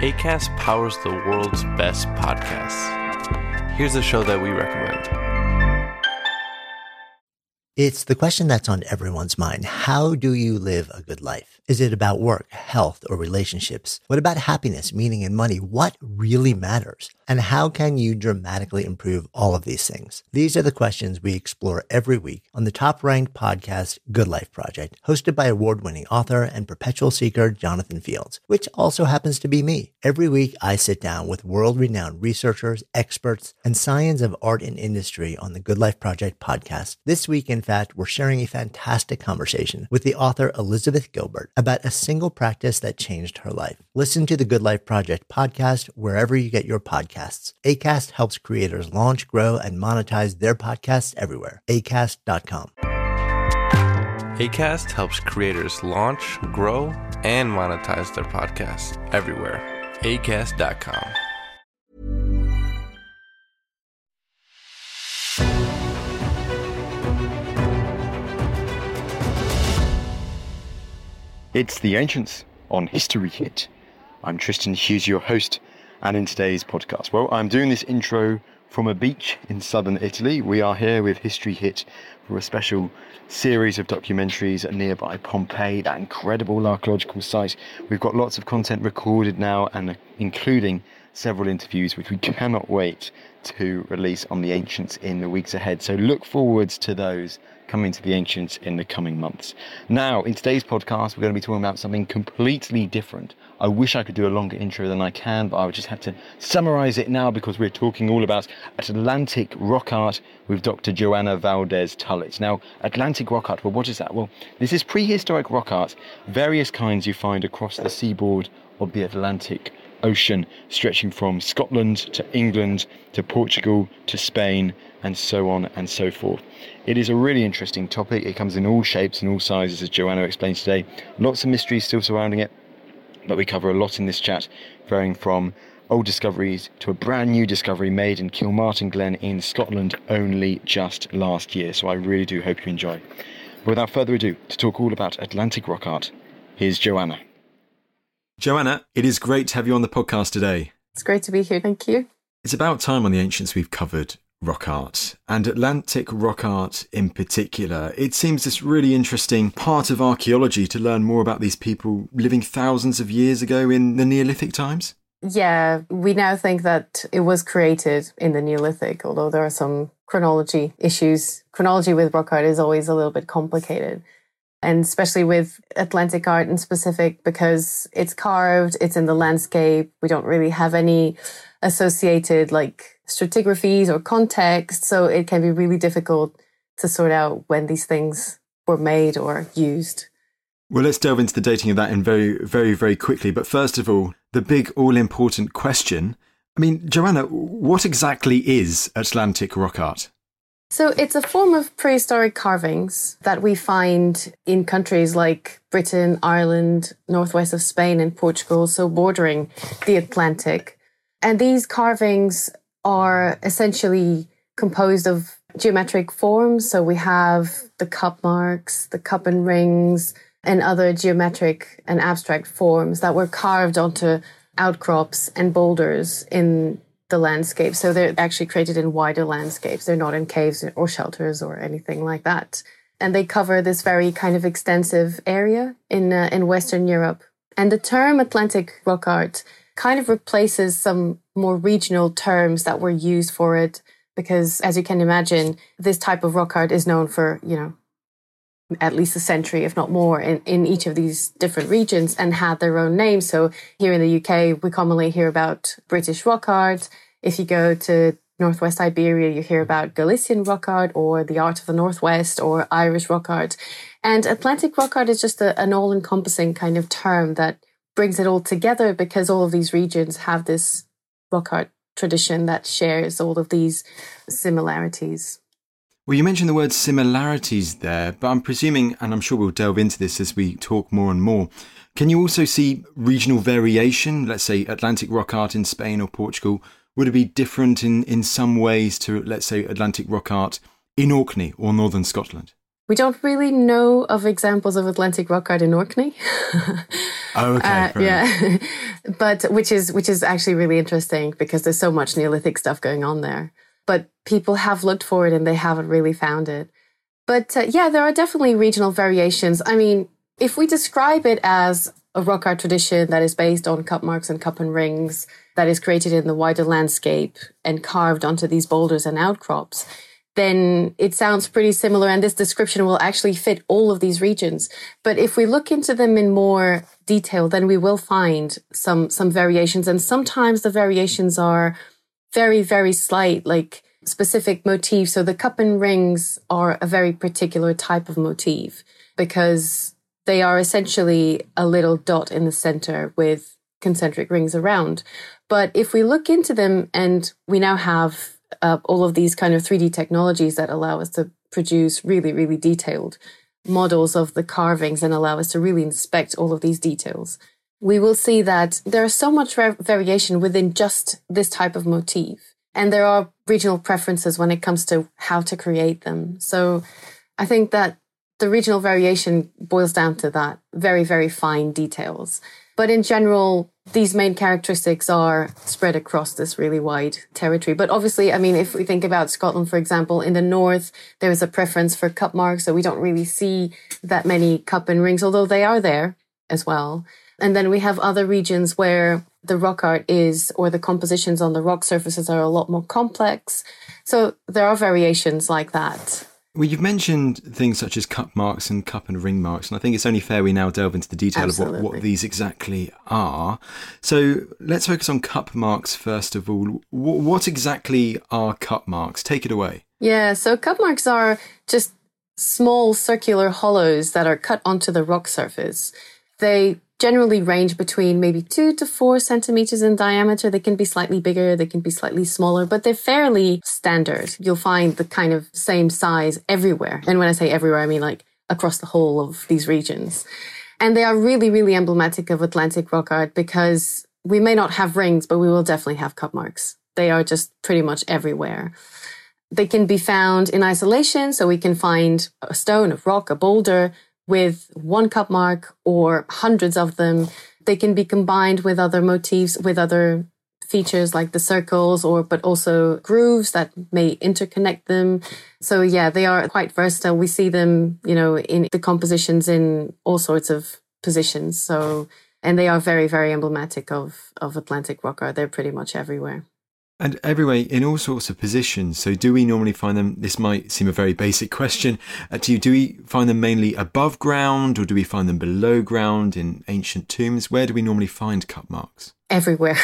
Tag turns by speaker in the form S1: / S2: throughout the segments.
S1: Acast powers the world's best podcasts. Here's a show that we recommend.
S2: It's the question that's on everyone's mind. How do you live a good life? Is it about work, health, or relationships? What about happiness, meaning, and money? What really matters? And how can you dramatically improve all of these things? These are the questions we explore every week on the top-ranked podcast, Good Life Project, hosted by award-winning author and perpetual seeker Jonathan Fields, which also happens to be me. Every week, I sit down with world-renowned researchers, experts, and scions of art and industry on the Good Life Project podcast. This week, in fact, we're sharing a fantastic conversation with the author Elizabeth Gilbert about a single practice that changed her life. Listen to the Good Life Project podcast wherever you get your podcasts. Acast helps creators launch, grow, and monetize their podcasts everywhere. Acast.com.
S1: Acast helps creators launch, grow, and monetize their podcasts everywhere. Acast.com.
S3: It's The Ancients on History Hit. I'm Tristan Hughes, your host, and in today's podcast, well, I'm doing this intro from a beach in southern Italy. We are here with History Hit for a special series of documentaries at nearby Pompeii, that incredible archaeological site. We've got lots of content recorded now, and including several interviews which we cannot wait to release on The Ancients in the weeks ahead. So look forwards to those coming to The Ancients in the coming months. Now, in today's podcast, we're going to be talking about something completely different. I wish I could do a longer intro than I can, but I would just have to summarize it now because we're talking all about Atlantic rock art with Dr. Joanna Valdez Tullett. Now, Atlantic rock art, well, what is that? Well, this is prehistoric rock art, various kinds you find across the seaboard of the Atlantic Ocean, stretching from Scotland to England to Portugal to Spain and so on and so forth. It is a really interesting topic. It comes in all shapes and all sizes, as Joanna explained today. Lots of mysteries still surrounding it, but we cover a lot in this chat, varying from old discoveries to a brand new discovery made in Kilmartin Glen in Scotland only just last year. So I really do hope you enjoy. But without further ado, to talk all about Atlantic rock art, here's Joanna.
S4: Joanna, it is great to have you on the podcast today.
S5: It's great to be here, thank you.
S4: It's about time on The Ancients we've covered rock art, and Atlantic rock art in particular. It seems this really interesting part of archaeology to learn more about these people living thousands of years ago in the Neolithic times.
S5: Yeah, we now think that it was created in the Neolithic, although there are some chronology issues. Chronology with rock art is always a little bit complicated, and especially with Atlantic art in specific, because it's carved, it's in the landscape. We don't really have any associated stratigraphies or context, so it can be really difficult to sort out when these things were made or used.
S4: Well, let's delve into the dating of that in very, very, very quickly. But first of all, the big all-important question. I mean, Joanna, what exactly is Atlantic rock art?
S5: So it's a form of prehistoric carvings that we find in countries like Britain, Ireland, northwest of Spain and Portugal, so bordering the Atlantic. And these carvings are essentially composed of geometric forms. So we have the cup marks, the cup and rings, and other geometric and abstract forms that were carved onto outcrops and boulders in the landscape. So they're actually created in wider landscapes. They're not in caves or shelters or anything like that. And they cover this very kind of extensive area in Western Europe. And the term Atlantic rock art kind of replaces some more regional terms that were used for it, because as you can imagine, this type of rock art is known for, at least a century, if not more, in each of these different regions and had their own names. So here in the UK, we commonly hear about British rock art. If you go to Northwest Iberia, you hear about Galician rock art or the art of the Northwest or Irish rock art. And Atlantic rock art is just an all-encompassing kind of term that brings it all together, because all of these regions have this rock art tradition that shares all of these similarities.
S4: Well, you mentioned the word similarities there, but I'm presuming, and I'm sure we'll delve into this as we talk more and more, can you also see regional variation? Let's say Atlantic rock art in Spain or Portugal, would it be different in some ways to, let's say, Atlantic rock art in Orkney or northern Scotland?
S5: We don't really know of examples of Atlantic rock art in Orkney.
S4: Oh, okay.
S5: Yeah, but which is actually really interesting because there's so much Neolithic stuff going on there. But people have looked for it and they haven't really found it. But yeah, there are definitely regional variations. I mean, if we describe it as a rock art tradition that is based on cup marks and cup and rings, that is created in the wider landscape and carved onto these boulders and outcrops, then it sounds pretty similar. And this description will actually fit all of these regions. But if we look into them in more detail, then we will find some variations. And sometimes the variations are very, very slight, like specific motifs. So the cup and rings are a very particular type of motif because they are essentially a little dot in the center with concentric rings around. But if we look into them, and we now have all of these kind of 3D technologies that allow us to produce really, really detailed models of the carvings and allow us to really inspect all of these details, we will see that there is so much variation within just this type of motif. And there are regional preferences when it comes to how to create them. So I think that the regional variation boils down to that very, very fine details. But in general, these main characteristics are spread across this really wide territory. But obviously, I mean, if we think about Scotland, for example, in the north, there is a preference for cup marks. So we don't really see that many cup and rings, although they are there as well. And then we have other regions where the rock art is, or the compositions on the rock surfaces are a lot more complex. So there are variations like that.
S4: Well, you've mentioned things such as cup marks and cup and ring marks, and I think it's only fair we now delve into the detail
S5: Absolutely.
S4: of what these exactly are. So let's focus on cup marks first of all. What exactly are cup marks? Take it away.
S5: Yeah, so cup marks are just small circular hollows that are cut onto the rock surface. They generally range between maybe 2 to 4 centimeters in diameter. They can be slightly bigger, they can be slightly smaller, but they're fairly standard. You'll find the kind of same size everywhere. And when I say everywhere, I mean like across the whole of these regions. And they are really, really emblematic of Atlantic rock art because we may not have rings, but we will definitely have cup marks. They are just pretty much everywhere. They can be found in isolation, so we can find a stone, a rock, a boulder with one cup mark or hundreds of them. They can be combined with other motifs, with other features like the circles, but also grooves that may interconnect them. So yeah, they are quite versatile. We see them, in the compositions in all sorts of positions. So, and they are very, very emblematic of Atlantic rock art. They're pretty much everywhere.
S4: And everywhere in all sorts of positions. So do we normally find them, this might seem a very basic question to you, do we find them mainly above ground or do we find them below ground in ancient tombs? Where do we normally find cup marks?
S5: Everywhere.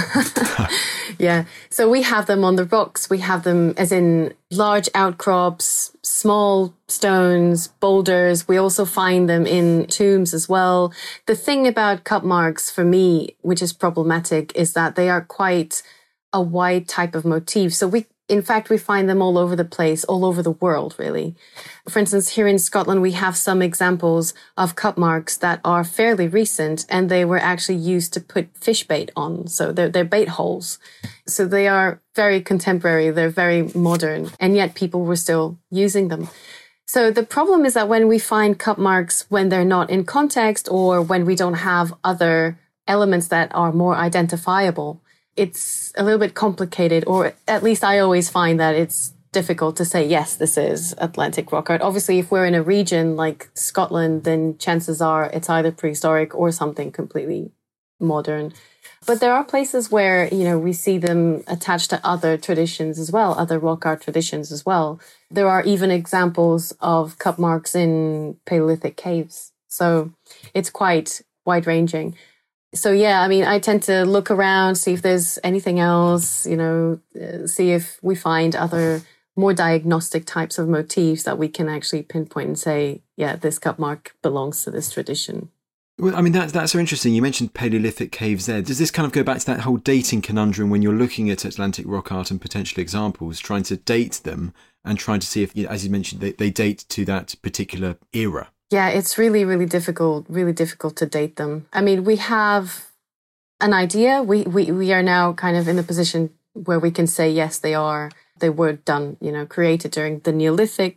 S5: Yeah. So we have them on the rocks. We have them as in large outcrops, small stones, boulders. We also find them in tombs as well. The thing about cup marks for me, which is problematic, is that they are quite a wide type of motif. So we find them all over the place, all over the world, really. For instance, here in Scotland, we have some examples of cup marks that are fairly recent, and they were actually used to put fish bait on. So they're bait holes. So they are very contemporary. They're very modern, and yet people were still using them. So the problem is that when we find cup marks, when they're not in context or when we don't have other elements that are more identifiable, it's a little bit complicated, or at least I always find that it's difficult to say, yes, this is Atlantic rock art. Obviously, if we're in a region like Scotland, then chances are it's either prehistoric or something completely modern. But there are places where, we see them attached to other traditions as well, other rock art traditions as well. There are even examples of cup marks in Paleolithic caves. So it's quite wide-ranging. So, yeah, I mean, I tend to look around, see if there's anything else, see if we find other more diagnostic types of motifs that we can actually pinpoint and say, yeah, this cup mark belongs to this tradition.
S4: Well, I mean, that's so interesting. You mentioned Paleolithic caves there. Does this kind of go back to that whole dating conundrum when you're looking at Atlantic rock art and potential examples, trying to date them and trying to see if, as you mentioned, they date to that particular era?
S5: Yeah, it's really, really difficult to date them. I mean, we have an idea. We are now kind of in the position where we can say, yes, they were done, created during the Neolithic.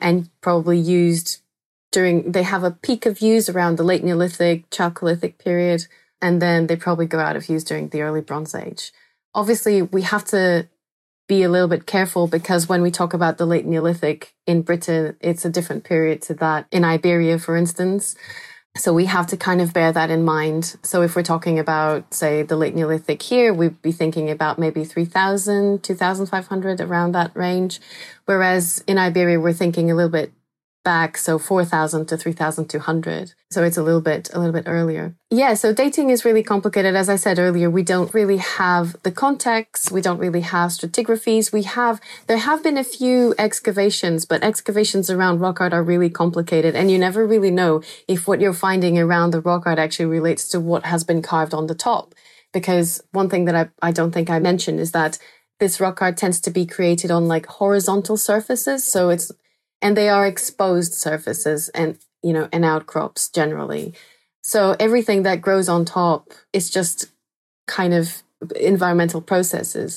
S5: and probably used they have a peak of use around the late Neolithic, Chalcolithic period, and then they probably go out of use during the early Bronze Age. Obviously, we have to be a little bit careful because when we talk about the late Neolithic in Britain, it's a different period to that in Iberia, for instance. So we have to kind of bear that in mind. So if we're talking about, say, the late Neolithic here, we'd be thinking about maybe 3,000, 2,500, around that range. Whereas in Iberia, we're thinking a little bit back, so 4,000 to 3,200. So it's a little bit earlier. Yeah, so dating is really complicated. As I said earlier, we don't really have the context. We don't really have stratigraphies. There have been a few excavations, but excavations around rock art are really complicated. And you never really know if what you're finding around the rock art actually relates to what has been carved on the top. Because one thing that I don't think I mentioned is that this rock art tends to be created on like horizontal surfaces. And they are exposed surfaces and outcrops generally. So everything that grows on top is just kind of environmental processes.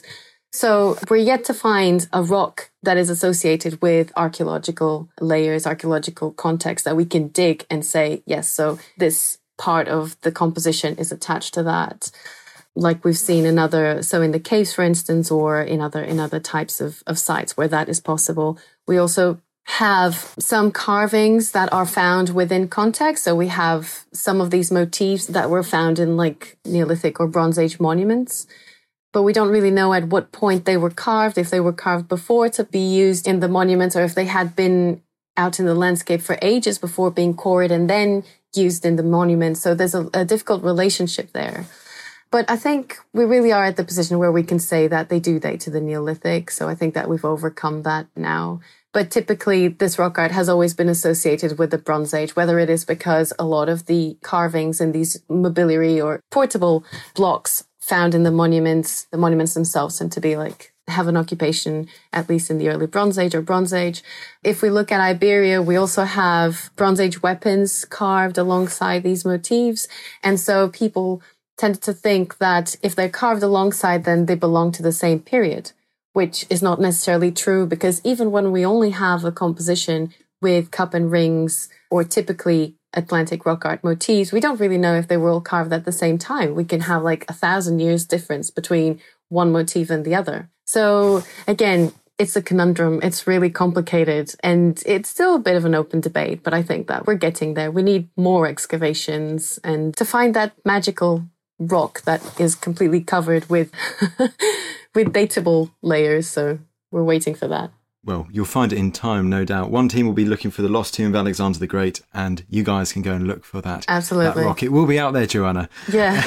S5: So we're yet to find a rock that is associated with archaeological layers, archaeological context that we can dig and say, yes, so this part of the composition is attached to that. Like we've seen in the caves, for instance, or in other types of sites where that is possible. We also have some carvings that are found within context. So we have some of these motifs that were found in like Neolithic or Bronze Age monuments, but we don't really know at what point they were carved, if they were carved before to be used in the monuments, or if they had been out in the landscape for ages before being quarried and then used in the monuments. So there's a difficult relationship there. But I think we really are at the position where we can say that they do date to the Neolithic. So I think that we've overcome that now. But typically, this rock art has always been associated with the Bronze Age, whether it is because a lot of the carvings and these mobiliary or portable blocks found in the monuments themselves tend to have an occupation, at least in the early Bronze Age or Bronze Age. If we look at Iberia, we also have Bronze Age weapons carved alongside these motifs. And so people tend to think that if they're carved alongside, then they belong to the same period, which is not necessarily true, because even when we only have a composition with cup and rings or typically Atlantic rock art motifs, we don't really know if they were all carved at the same time. We can have like 1,000 years difference between one motif and the other. So again, it's a conundrum. It's really complicated and it's still a bit of an open debate, but I think that we're getting there. We need more excavations and to find that magical rock that is completely covered with with dateable layers. So we're waiting for that.
S4: Well, you'll find it in time, no doubt. One team will be looking for the lost tomb of Alexander the Great, and you guys can go and look for that.
S5: Absolutely.
S4: That rock. It will be out there, Joanna.
S5: Yeah.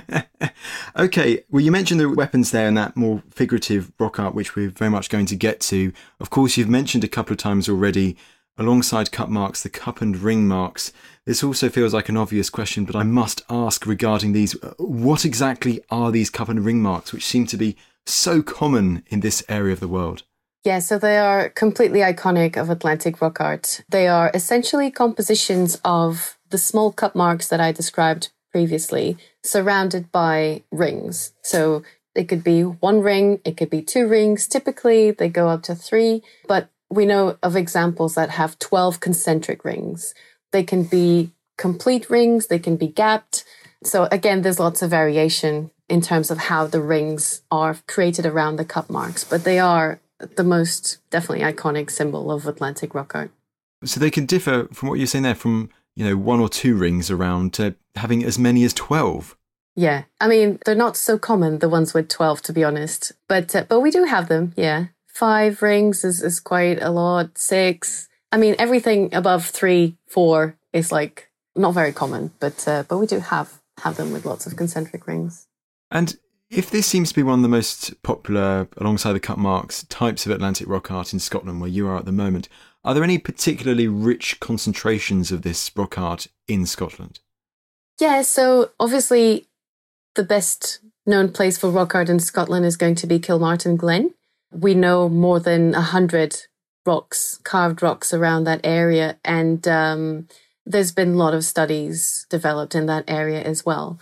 S4: Okay. Well, you mentioned the weapons there and that more figurative rock art, which we're very much going to get to. Of course, you've mentioned a couple of times already, alongside cup marks, the cup and ring marks. This also feels like an obvious question, but I must ask regarding these. What exactly are these cup and ring marks, which seem to be so common in this area of the world?
S5: Yeah, so they are completely iconic of Atlantic rock art. They are essentially compositions of the small cup marks that I described previously, surrounded by rings. So it could be one ring, it could be two rings. Typically, they go up to 3, but we know of examples that have 12 concentric rings. They can be complete rings, they can be gapped. So again, there's lots of variation in terms of how the rings are created around the cup marks, but they are the most definitely iconic symbol of Atlantic rock art.
S4: So they can differ from what you're saying there from, 1 or 2 rings around to having as many as 12.
S5: Yeah. I mean, they're not so common, the ones with 12, to be honest, but we do have them. Yeah. 5 rings is quite a lot. 6. I mean, everything above 3, 4 is like not very common, but we do have them with lots of concentric rings.
S4: And if this seems to be one of the most popular, alongside the cup marks, types of Atlantic rock art in Scotland, where you are at the moment, are there any particularly rich concentrations of this rock art in Scotland?
S5: Yeah, so obviously the best known place for rock art in Scotland is going to be Kilmartin Glen. We know more than 100 carved rocks around that area, and there's been a lot of studies developed in that area as well.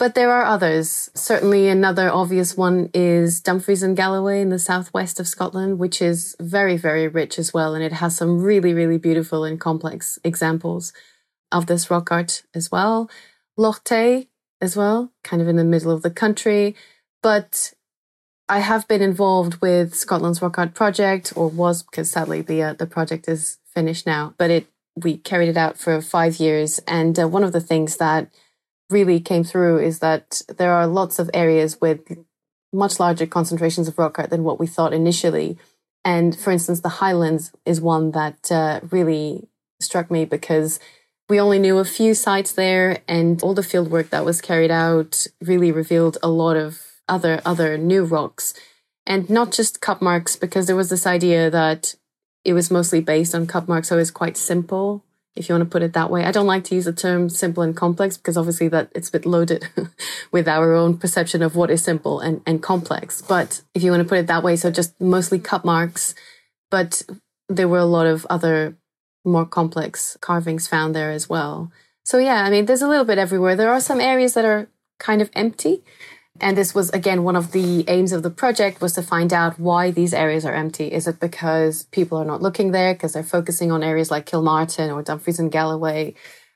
S5: But there are others. Certainly another obvious one is Dumfries and Galloway in the southwest of Scotland, which is very, very rich as well. And it has some really, really beautiful and complex examples of this rock art as well. Loch Tay as well, kind of in the middle of the country. But I have been involved with Scotland's Rock Art Project, or was, because sadly the project is finished now. But we carried it out for 5 years. And one of the things that really came through is that there are lots of areas with much larger concentrations of rock art than what we thought initially. And for instance, the Highlands is one that really struck me because we only knew a few sites there, and all the field work that was carried out really revealed a lot of other new rocks, and not just cup marks, because there was this idea that it was mostly based on cup marks, so it's quite simple, if you want to put it that way. I don't like to use the term simple and complex because obviously that it's a bit loaded with our own perception of what is simple and complex. But if you want to put it that way, so just mostly cup marks, but there were a lot of other more complex carvings found there as well. So yeah, I mean, there's a little bit everywhere. There are some areas that are kind of empty. And this was, again, one of the aims of the project was to find out why these areas are empty. Is it because people are not looking there because they're focusing on areas like Kilmartin or Dumfries and Galloway?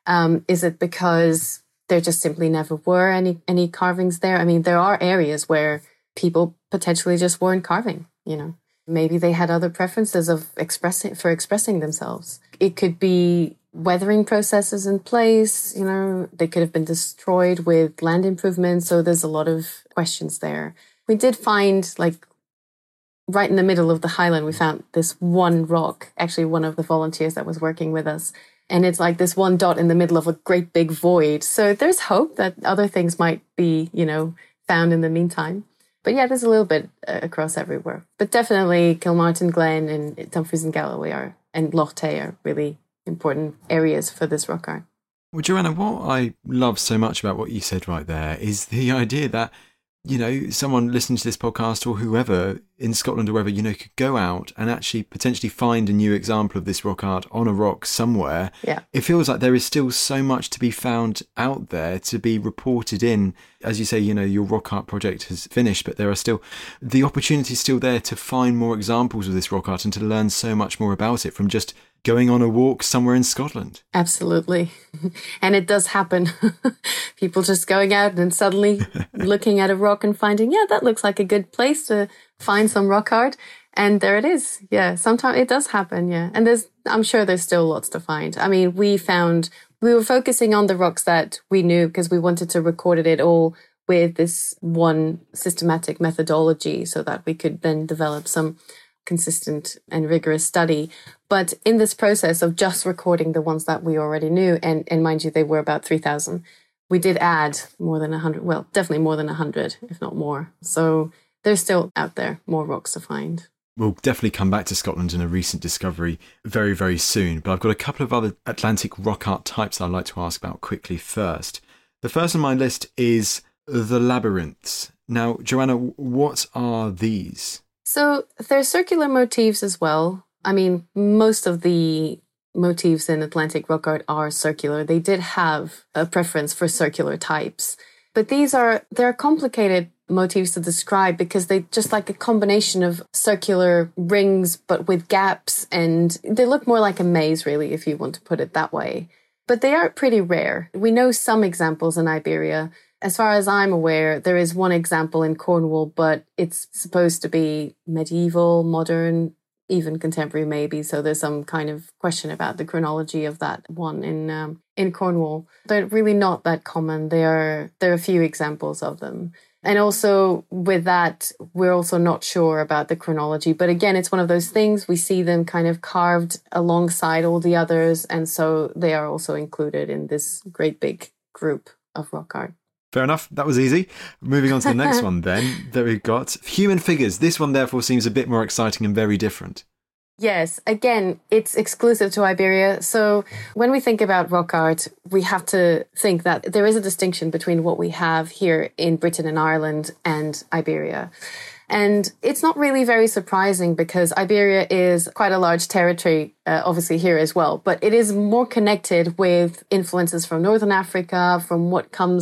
S5: Is it because there just simply never were any carvings there? I mean, there are areas where people potentially just weren't carving, you know. Maybe they had other preferences of expressing themselves. It could be weathering processes in place, you know, they could have been destroyed with land improvements. So there's a lot of questions there. We did find, like, right in the middle of the highland, we found this one rock, actually one of the volunteers that was working with us. And it's like this one dot in the middle of a great big void. So there's hope that other things might be, you know, found in the meantime. But yeah, there's a little bit across everywhere. But definitely Kilmartin Glen and Dumfries and Galloway and Loch Tay are really important areas for this rock art.
S4: Well, Joanna, what I love so much about what you said right there is the idea that, you know, someone listening to this podcast or whoever in Scotland or wherever, you know, could go out and actually potentially find a new example of this rock art on a rock somewhere.
S5: Yeah.
S4: It feels like there is still so much to be found out there to be reported in. As you say, you know, your rock art project has finished, but there are still the opportunities still there to find more examples of this rock art and to learn so much more about it from just going on a walk somewhere in Scotland.
S5: Absolutely. And it does happen. People just going out and suddenly looking at a rock and finding, yeah, that looks like a good place to find some rock art. And there it is. Yeah, sometimes it does happen. Yeah. And I'm sure there's still lots to find. I mean, we were focusing on the rocks that we knew because we wanted to record it all with this one systematic methodology so that we could then develop some consistent and rigorous study. But in this process of just recording the ones that we already knew, and mind you, they were about 3,000, we did add more than 100, well, definitely more than 100, if not more. So there's still out there more rocks to find.
S4: We'll definitely come back to Scotland and a recent discovery very, very soon. But I've got a couple of other Atlantic rock art types I'd like to ask about quickly first. The first on my list is the labyrinths. Now, Joanna, what are these?
S5: So there's circular motifs as well. I mean, most of the motifs in Atlantic rock art are circular. They did have a preference for circular types. But they're complicated motifs to describe because they just like a combination of circular rings, but with gaps. And they look more like a maze, really, if you want to put it that way. But they are pretty rare. We know some examples in Iberia. As far as I'm aware, there is one example in Cornwall, but it's supposed to be medieval, modern, even contemporary maybe. So there's some kind of question about the chronology of that one in Cornwall. They're really not that common. There are a few examples of them. And also with that, we're also not sure about the chronology. But again, it's one of those things. We see them kind of carved alongside all the others. And so they are also included in this great big group of rock art.
S4: Fair enough. That was easy. Moving on to the next one then that we've got. Human figures. This one therefore seems a bit more exciting and very different.
S5: Yes. Again, it's exclusive to Iberia. So when we think about rock art, we have to think that there is a distinction between what we have here in Britain and Ireland and Iberia. And it's not really very surprising because Iberia is quite a large territory, obviously here as well, but it is more connected with influences from Northern Africa, from what comes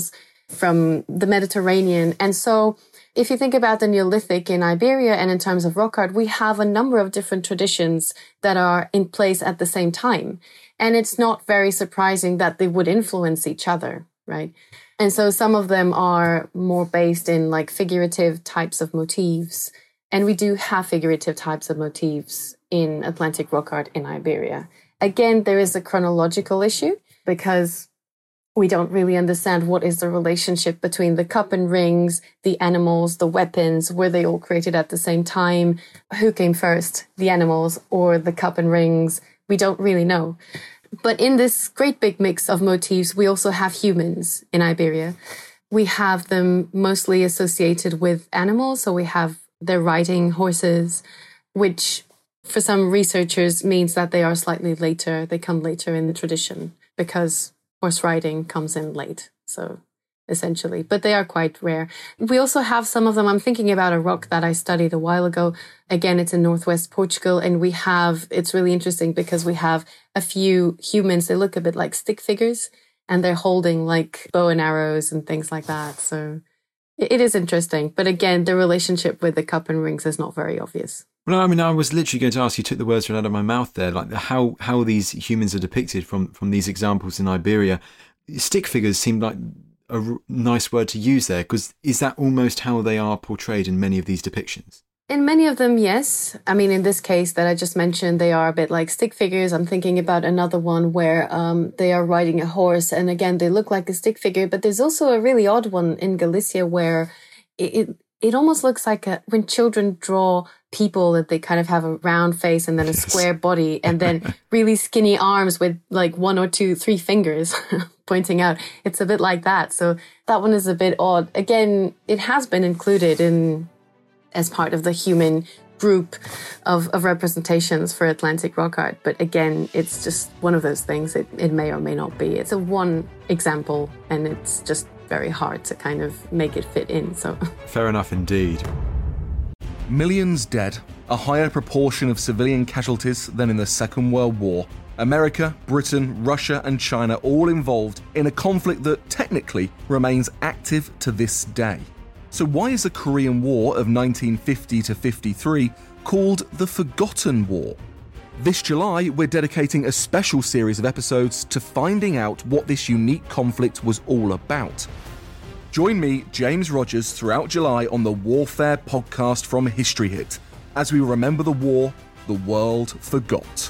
S5: from the Mediterranean. And so if you think about the Neolithic in Iberia and in terms of rock art, we have a number of different traditions that are in place at the same time. And it's not very surprising that they would influence each other, right? And so some of them are more based in like figurative types of motifs. And we do have figurative types of motifs in Atlantic rock art in Iberia. Again, there is a chronological issue because we don't really understand what is the relationship between the cup and rings, the animals, the weapons. Were they all created at the same time? Who came first, the animals or the cup and rings? We don't really know. But in this great big mix of motifs, we also have humans in Iberia. We have them mostly associated with animals. So we have their riding horses, which for some researchers means that they are slightly later. They come later in the tradition because horse riding comes in late. So essentially, but they are quite rare. We also have some of them. I'm thinking about a rock that I studied a while ago. Again, it's in northwest Portugal. And it's really interesting because we have a few humans. They look a bit like stick figures and they're holding like bow and arrows and things like that. So it is interesting. But again, the relationship with the cup and rings is not very obvious.
S4: Well, I mean, I was literally going to ask, you took the words right out of my mouth there, like how these humans are depicted from these examples in Iberia. Stick figures seem like a nice word to use there, because is that almost how they are portrayed in many of these depictions?
S5: In many of them, yes. I mean, in this case that I just mentioned, they are a bit like stick figures. I'm thinking about another one where they are riding a horse. And again, they look like a stick figure. But there's also a really odd one in Galicia where it almost looks like when children draw people, that they kind of have a round face and then a square body and then really skinny arms with like 1 or 2, 3 fingers pointing out. It's a bit like that. So that one is a bit odd. Again, it has been included as part of the human group of representations for Atlantic rock art. But again, it's just one of those things. It may or may not be. It's a one example and it's just very hard to kind of make it fit in. So
S4: fair enough indeed.
S6: Millions dead, a higher proportion of civilian casualties than in the Second World War. America, Britain, Russia and China all involved in a conflict that technically remains active to this day. So why is the Korean War of 1950 to 53 called the Forgotten War? This July, we're dedicating a special series of episodes to finding out what this unique conflict was all about. Join me, James Rogers, throughout July on the Warfare podcast from History Hit, as we remember the war the world forgot.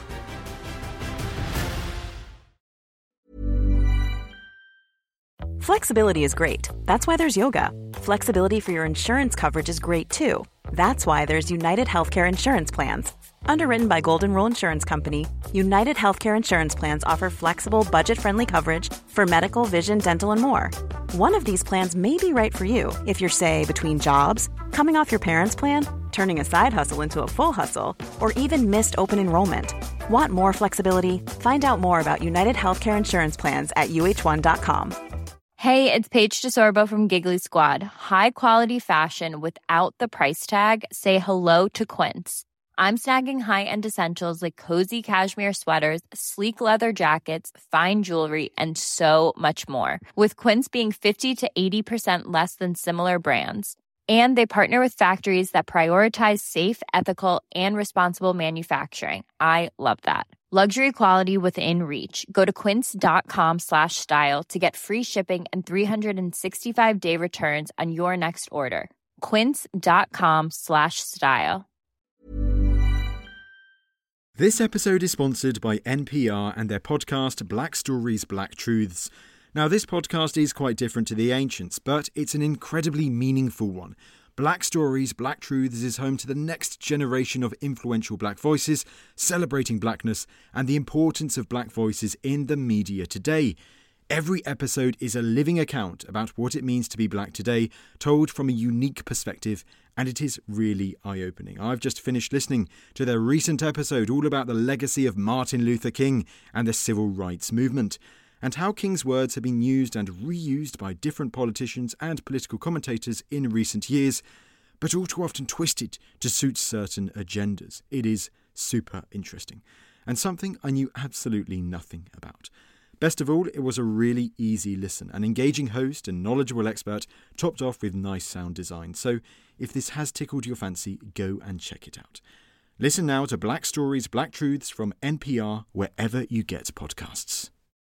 S7: Flexibility is great. That's why there's yoga. Flexibility for your insurance coverage is great too. That's why there's United Healthcare Insurance Plans. Underwritten by Golden Rule Insurance Company, United Healthcare Insurance Plans offer flexible, budget-friendly coverage for medical, vision, dental, and more. One of these plans may be right for you if you're, say, between jobs, coming off your parents' plan, turning a side hustle into a full hustle, or even missed open enrollment. Want more flexibility? Find out more about United Healthcare Insurance Plans at uh1.com.
S8: Hey, it's Paige DeSorbo from Giggly Squad. High quality fashion without the price tag. Say hello to Quince. I'm snagging high-end essentials like cozy cashmere sweaters, sleek leather jackets, fine jewelry, and so much more. With Quince being 50 to 80% less than similar brands. And they partner with factories that prioritize safe, ethical, and responsible manufacturing. I love that. Luxury quality within reach. Go to quince.com/style to get free shipping and 365-day returns on your next order. Quince.com/style.
S4: This episode is sponsored by NPR and their podcast Black Stories, Black Truths. Now, this podcast is quite different to the ancients, but it's an incredibly meaningful one. Black Stories, Black Truths is home to the next generation of influential black voices, celebrating blackness and the importance of black voices in the media today. Every episode is a living account about what it means to be black today, told from a unique perspective, and it is really eye-opening. I've just finished listening to their recent episode all about the legacy of Martin Luther King and the civil rights movement, and how King's words have been used and reused by different politicians and political commentators in recent years, but all too often twisted to suit certain agendas. It is super interesting, and something I knew absolutely nothing about. Best of all, it was a really easy listen, an engaging host and knowledgeable expert, topped off with nice sound design. So if this has tickled your fancy, go and check it out. Listen now to Black Stories, Black Truths from NPR, wherever you get podcasts.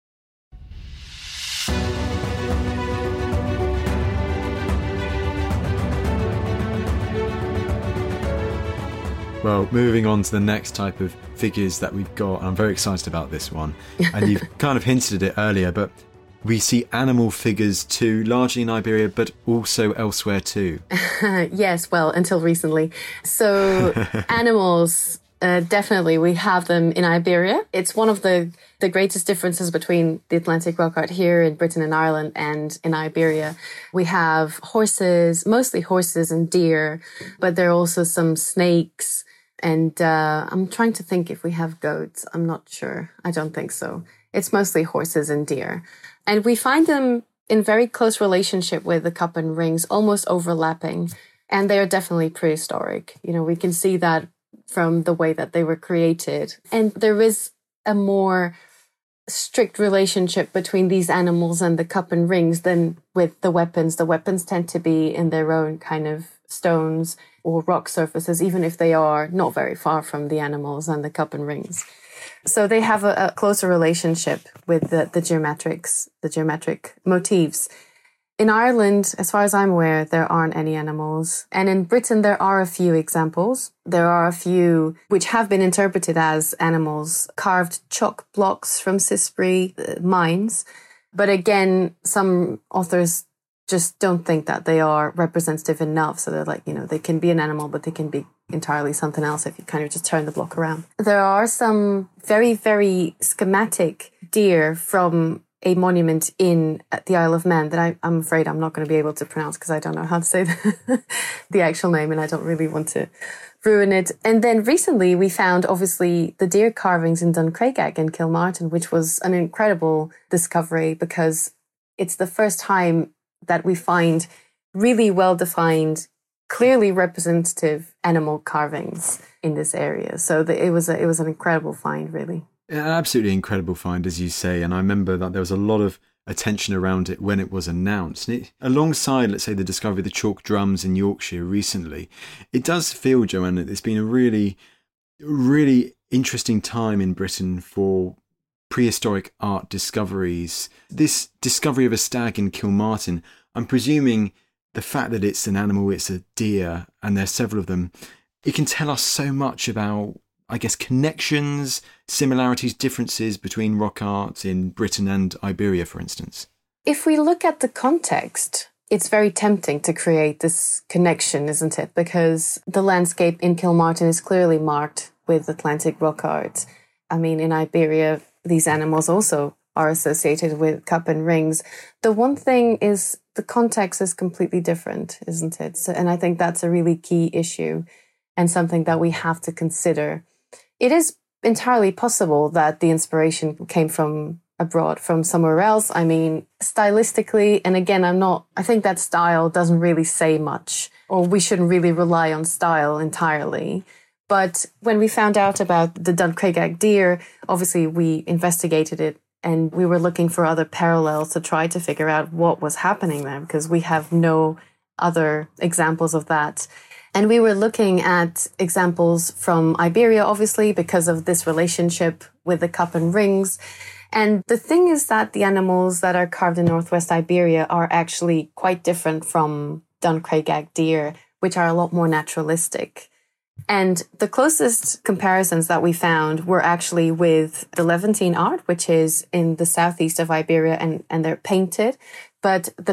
S4: Well, moving on to the next type of figures that we've got, I'm very excited about this one. And you've kind of hinted at it earlier, but we see animal figures too, largely in Iberia, but also elsewhere too.
S5: Yes, well, until recently. So animals, definitely, we have them in Iberia. It's one of the greatest differences between the Atlantic rock art here in Britain and Ireland and in Iberia. We have horses, mostly horses and deer, but there are also some snakes. And I'm trying to think if we have goats. I'm not sure. I don't think so. It's mostly horses and deer. And we find them in very close relationship with the cup and rings, almost overlapping. And they are definitely prehistoric. You know, we can see that from the way that they were created. And there is a more strict relationship between these animals and the cup and rings than with the weapons. The weapons tend to be in their own kind of stones or rock surfaces, even if they are not very far from the animals and the cup and rings. So they have a closer relationship with the geometric motifs. In Ireland, as far as I'm aware, there aren't any animals. And in Britain, there are a few examples. There are a few which have been interpreted as animals, carved chalk blocks from Cispri mines. But again, some authors just don't think that they are representative enough. So they're like, you know, they can be an animal, but they can be entirely something else if you kind of just turn the block around. There are some very, very schematic deer from a monument in the Isle of Man that I'm afraid I'm not going to be able to pronounce because I don't know how to say the actual name and I don't really want to ruin it. And then recently we found, obviously, the deer carvings in Duncraigag in Kilmartin, which was an incredible discovery because it's the first time that we find really well-defined, clearly representative animal carvings in this area. So it was an incredible find, really.
S4: An absolutely incredible find, as you say. And I remember that there was a lot of attention around it when it was announced. And alongside, let's say, the discovery of the chalk drums in Yorkshire recently, it does feel, Joanna, it's been a really, really interesting time in Britain for prehistoric art discoveries. This discovery of a stag in Kilmartin, I'm presuming the fact that it's an animal, it's a deer, and there's several of them, it can tell us so much about, I guess, connections, similarities, differences between rock art in Britain and Iberia, for instance.
S5: If we look at the context, it's very tempting to create this connection, isn't it? Because the landscape in Kilmartin is clearly marked with Atlantic rock art. I mean, in Iberia, these animals also are associated with cup and rings. The one thing is the context is completely different, isn't it? So, and I think that's a really key issue and something that we have to consider. It is entirely possible that the inspiration came from abroad, from somewhere else. I mean, stylistically, and again, I think that style doesn't really say much, or we shouldn't really rely on style entirely. But when we found out about the Duncraigag deer, obviously we investigated it and we were looking for other parallels to try to figure out what was happening there because we have no other examples of that. And we were looking at examples from Iberia, obviously, because of this relationship with the cup and rings. And the thing is that the animals that are carved in Northwest Iberia are actually quite different from Duncraigag deer, which are a lot more naturalistic. And the closest comparisons that we found were actually with the Levantine art, which is in the southeast of Iberia, and they're painted. But the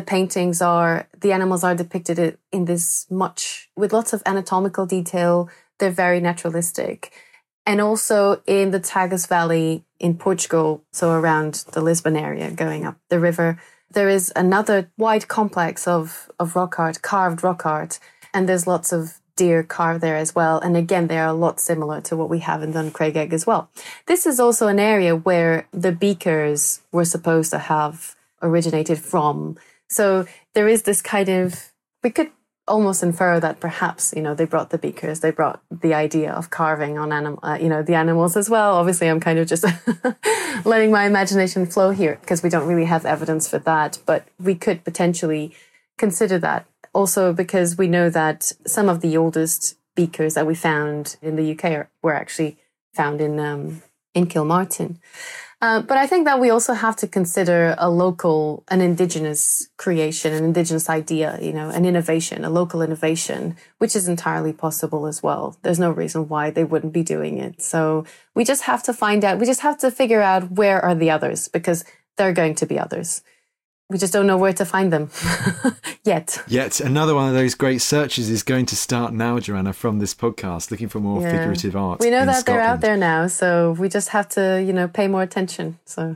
S5: the animals are depicted in this with lots of anatomical detail. They're very naturalistic. And also in the Tagus Valley in Portugal, so around the Lisbon area, going up the river, there is another wide complex of rock art, carved rock art, and there's lots of deer carved there as well. And again, they are a lot similar to what we have in Duncraigag as well. This is also an area where the beakers were supposed to have originated from. So there is this kind of, we could almost infer that perhaps, they brought the beakers, they brought the idea of carving on the animals as well. Obviously, I'm kind of just letting my imagination flow here because we don't really have evidence for that, but we could potentially consider that. Also, because we know that some of the oldest beakers that we found in the UK were actually found in Kilmartin. But I think that we also have to consider an indigenous creation, an indigenous idea, an innovation, a local innovation, which is entirely possible as well. There's no reason why they wouldn't be doing it. So we just have to figure out where are the others, because there are going to be others. We just don't know where to find them yet.
S4: Yet another one of those great searches is going to start now, Joanna, from this podcast, looking for more figurative art.
S5: We know that
S4: Scotland.
S5: They're out there now, so we just have to, pay more attention. So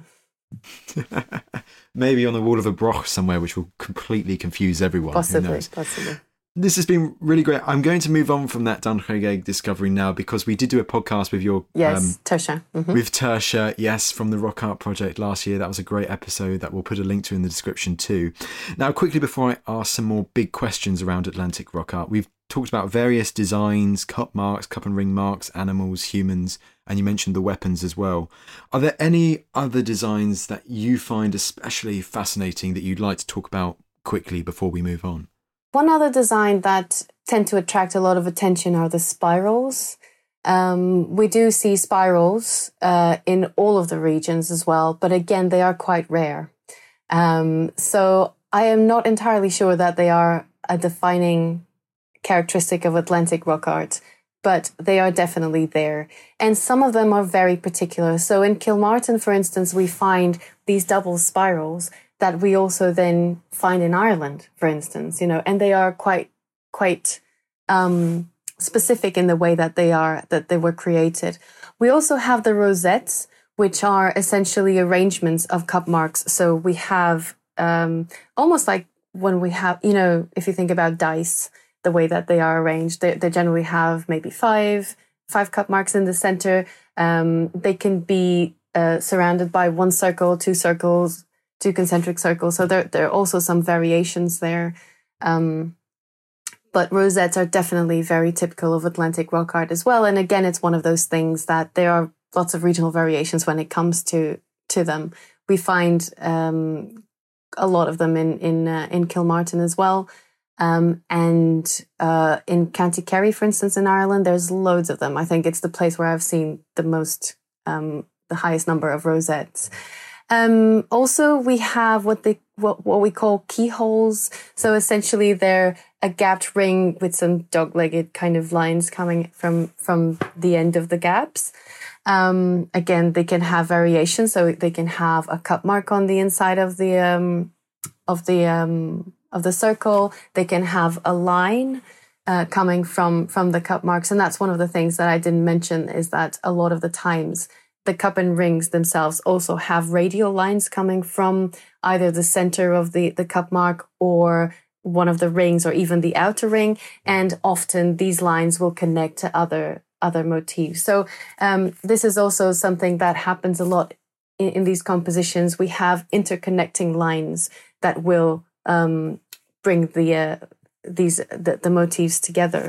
S4: maybe on the wall of a broch somewhere, which will completely confuse everyone.
S5: Possibly.
S4: This has been really great. I'm going to move on from that Dunchraig discovery now, because we did do a podcast with your...
S5: Yes, Tertia. Mm-hmm.
S4: With Tertia, yes, from the Rock Art Project last year. That was a great episode that we'll put a link to in the description too. Now, quickly before I ask some more big questions around Atlantic rock art, we've talked about various designs, cup marks, cup and ring marks, animals, humans, and you mentioned the weapons as well. Are there any other designs that you find especially fascinating that you'd like to talk about quickly before we move on?
S5: One other design that tend to attract a lot of attention are the spirals. We do see spirals in all of the regions as well, but again, they are quite rare. So I am not entirely sure that they are a defining characteristic of Atlantic rock art, but they are definitely there. And some of them are very particular. So in Kilmartin, for instance, we find these double spirals that we also then find in Ireland, for instance, and they are quite specific in the way that they were created. We also have the rosettes, which are essentially arrangements of cup marks. So we have almost like when we have, if you think about dice, the way that they are arranged, they generally have maybe five cup marks in the center. They can be surrounded by one circle, two circles, two concentric circles. So there are also some variations there. But rosettes are definitely very typical of Atlantic rock art as well. And again, it's one of those things that there are lots of regional variations when it comes to them. We find a lot of them in Kilmartin as well. And in County Kerry, for instance, in Ireland, there's loads of them. I think it's the place where I've seen the highest number of rosettes. Also, we have what we call keyholes. So essentially, they're a gapped ring with some dog-legged kind of lines coming from the end of the gaps. Again, they can have variations. So they can have a cup mark on the inside of the circle. They can have a line coming from the cup marks, and that's one of the things that I didn't mention is that a lot of the times the cup and rings themselves also have radial lines coming from either the center of the cup mark or one of the rings or even the outer ring. And often these lines will connect to other motifs. So this is also something that happens a lot in these compositions. We have interconnecting lines that will bring the motifs together.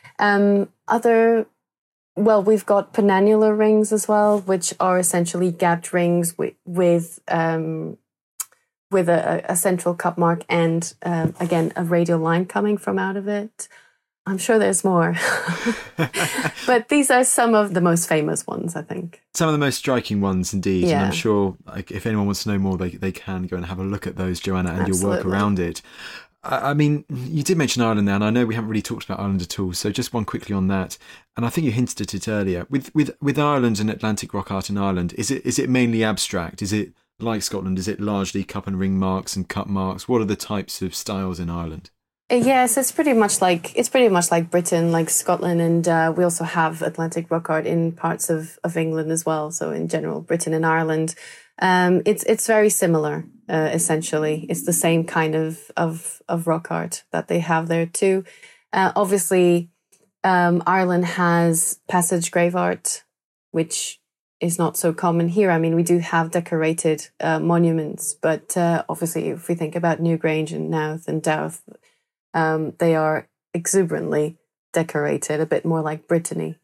S5: We've got penannular rings as well, which are essentially gapped rings with a central cup mark and, again, a radial line coming from out of it. I'm sure there's more. But these are some of the most famous ones, I think. Some
S4: of the most striking ones, indeed.
S5: Yeah.
S4: And I'm sure if anyone wants to know more, they can go and have a look at those, Joanna, and Absolutely. Your work around it. I mean, you did mention Ireland there, and I know we haven't really talked about Ireland at all, so just one quickly on that. And I think you hinted at it earlier. With Ireland and Atlantic rock art in Ireland, is it mainly abstract? Is it, like Scotland, is it largely cup and ring marks and cup marks? What are the types of styles in Ireland?
S5: Yes, it's pretty much like Britain, like Scotland, and we also have Atlantic rock art in parts of England as well. So in general, Britain and Ireland, it's very similar. Essentially, it's the same kind of rock art that they have there too. Obviously, Ireland has passage grave art, which is not so common here. I mean, we do have decorated monuments, but obviously, if we think about Newgrange and Nath and Douth, they are exuberantly decorated, a bit more like Brittany.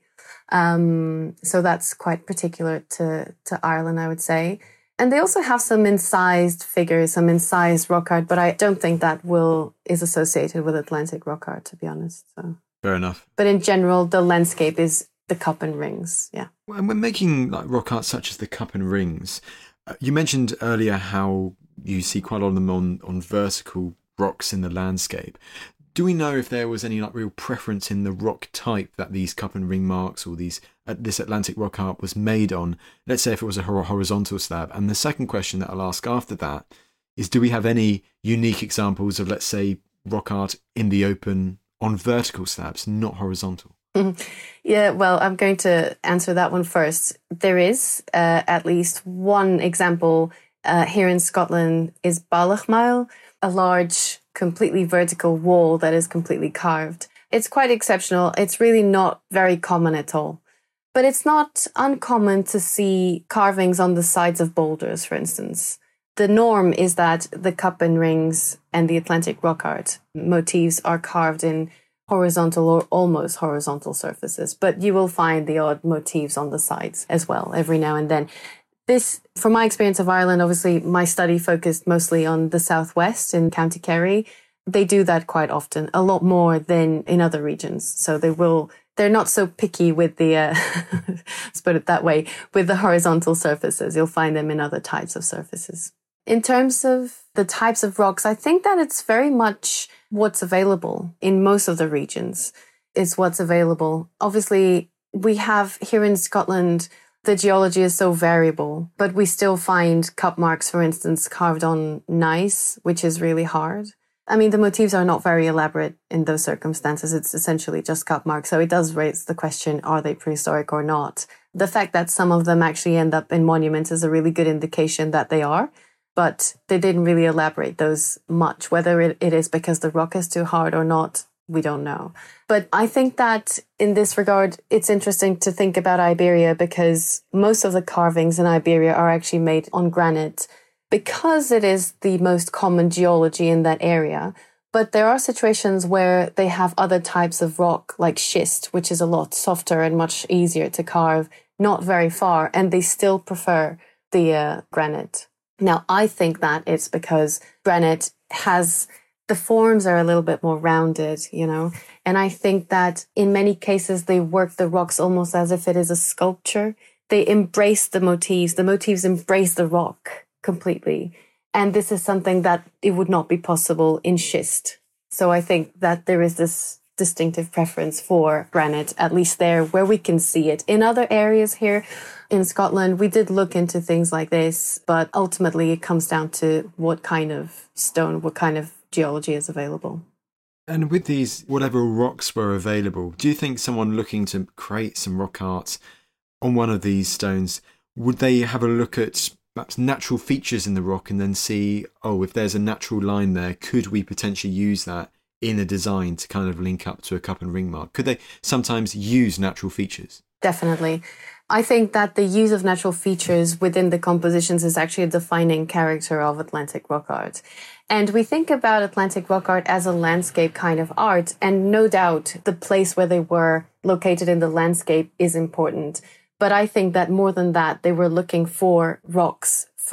S5: So that's quite particular to Ireland, I would say. And they also have some incised figures, some incised rock art, but I don't think that is associated with Atlantic rock art, to be honest. So.
S4: Fair enough.
S5: But in general, the landscape is the cup and rings, yeah.
S4: When we're making like rock art such as the cup and rings, you mentioned earlier how you see quite a lot of them on vertical rocks in the landscape. Do we know if there was any like real preference in the rock type that these cup and ring marks or this Atlantic rock art was made on? Let's say if it was a horizontal slab. And the second question that I'll ask after that is, do we have any unique examples of, let's say, rock art in the open on vertical slabs, not horizontal?
S5: Yeah, well, I'm going to answer that one first. There is at least one example here in Scotland is Ballochmyle, a large, completely vertical wall that is completely carved. It's quite exceptional. It's really not very common at all. But it's not uncommon to see carvings on the sides of boulders, for instance. The norm is that the cup and rings and the Atlantic rock art motifs are carved in horizontal or almost horizontal surfaces, but you will find the odd motifs on the sides as well every now and then. This, from my experience of Ireland, obviously my study focused mostly on the southwest in County Kerry. They do that quite often, a lot more than in other regions. So they're not so picky with the, let's put it that way, with the horizontal surfaces. You'll find them in other types of surfaces. In terms of the types of rocks, I think that it's very much what's available in most of the regions is what's available. Obviously, we have here in Scotland, the geology is so variable, but we still find cup marks, for instance, carved on gneiss, which is really hard. I mean, the motifs are not very elaborate in those circumstances. It's essentially just cup marks. So it does raise the question, are they prehistoric or not? The fact that some of them actually end up in monuments is a really good indication that they are. But they didn't really elaborate those much. Whether it is because the rock is too hard or not, we don't know. But I think that in this regard, it's interesting to think about Iberia because most of the carvings in Iberia are actually made on granite because it is the most common geology in that area. But there are situations where they have other types of rock like schist, which is a lot softer and much easier to carve, not very far, and they still prefer the granite. Now, I think that it's because granite the forms are a little bit more rounded, and I think that in many cases they work the rocks almost as if it is a sculpture. They embrace the motifs embrace the rock completely. And this is something that it would not be possible in schist. So I think that there is this distinctive preference for granite, at least there where we can see it. In other areas here in Scotland, we did look into things like this, but ultimately it comes down to what kind of stone, what kind of geology is available.
S4: And with these, whatever rocks were available, do you think someone looking to create some rock art on one of these stones, would they have a look at perhaps natural features in the rock and then see, if there's a natural line there, could we potentially use that in a design to kind of link up to a cup and ring mark? Could they sometimes use natural features?
S5: Definitely. I think that the use of natural features within the compositions is actually a defining character of Atlantic rock art. And we think about Atlantic rock art as a landscape kind of art, and no doubt the place where they were located in the landscape is important. But I think that more than that, they were looking for rock